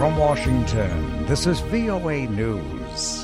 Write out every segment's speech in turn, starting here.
From Washington, this is VOA News.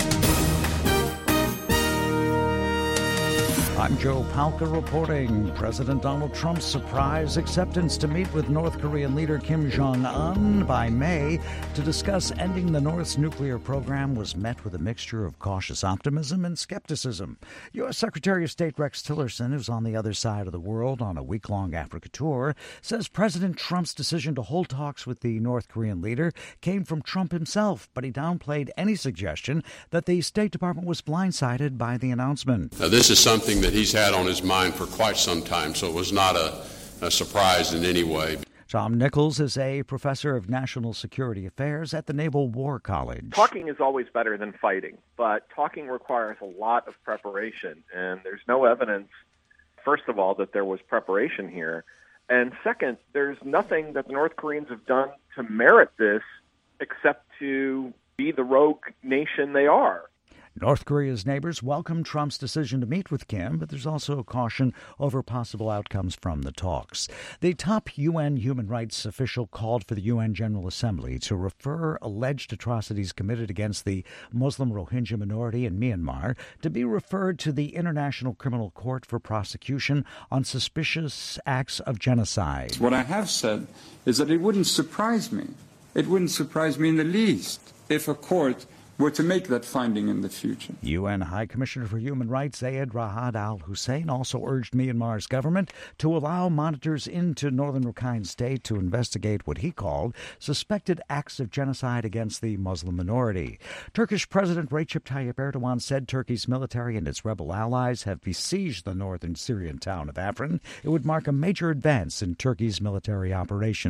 I'm Joe Palca reporting. President Donald Trump's surprise acceptance to meet with North Korean leader Kim Jong-un by May to discuss ending the North's nuclear program was met with a mixture of cautious optimism and skepticism. U.S. Secretary of State Rex Tillerson, who's on the other side of the world on a week-long Africa tour, says President Trump's decision to hold talks with the North Korean leader came from Trump himself, but he downplayed any suggestion that the State Department was blindsided by the announcement. Now, this is something that he's had on his mind for quite some time, so it was not a surprise in any way. Tom Nichols is a professor of national security affairs at the Naval War College. Talking is always better than fighting, but talking requires a lot of preparation, and there's no evidence, first of all, that there was preparation here, and second, there's nothing that the North Koreans have done to merit this except to be the rogue nation they are. North Korea's neighbors welcomed Trump's decision to meet with Kim, but there's also caution over possible outcomes from the talks. The top UN human rights official called for the UN General Assembly to refer alleged atrocities committed against the Muslim Rohingya minority in Myanmar to be referred to the International Criminal Court for prosecution on suspicious acts of genocide. What I have said is that it wouldn't surprise me. It wouldn't surprise me in the least if a court were to make that finding in the future. UN High Commissioner for Human Rights Zeid Ra'ad Al Hussein also urged Myanmar's government to allow monitors into northern Rakhine State to investigate what he called suspected acts of genocide against the Muslim minority. Turkish President Recep Tayyip Erdogan said Turkey's military and its rebel allies have besieged the northern Syrian town of Afrin. It would mark a major advance in Turkey's military operation.